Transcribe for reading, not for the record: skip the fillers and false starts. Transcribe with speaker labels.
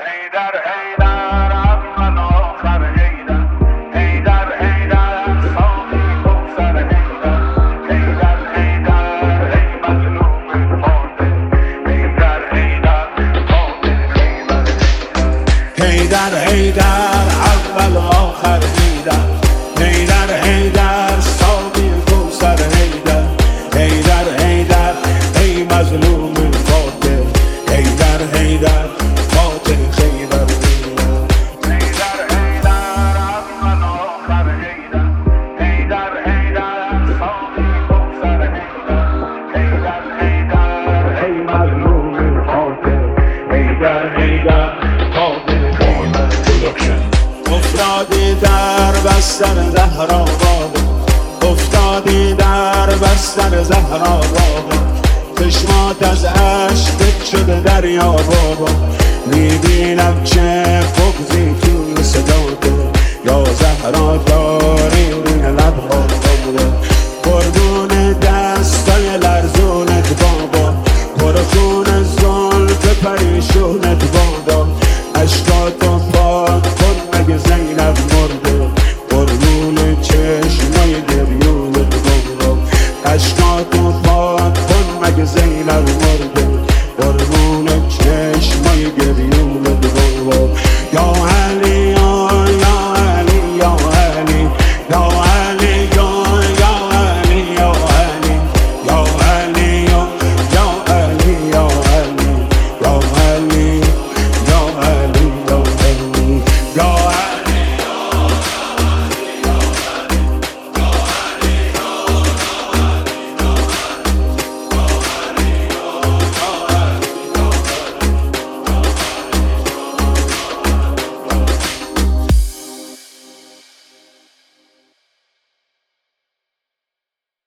Speaker 1: حیدر حیدر اول آخر حیدر، حیدر حیدر ساقی کوثر حیدر، حیدر حیدر ای مظلوم فاتح، حیدر حیدر فاتح خیبر حیدر، حیدر اول آخر حیدر، حیدر حیدر ساقی کوثر حیدر، حیدر حیدر ای مظلوم فاتح، حیدر حیدر فاتح خیبر حیدر حیدر اول آخر حیدر، حیدر حیدر ساقی کوثر حیدر، حیدر حیدر ای مظلوم فاتح، حیدر حیدر فاتح خیبر افتادی در بستر زهرا بابا، افتادی در بستر زهرا بابا، چشمات از عشقت شده دریا بابا، میبینم چه بغضی توی صداته، یا زهرا داری روی لبها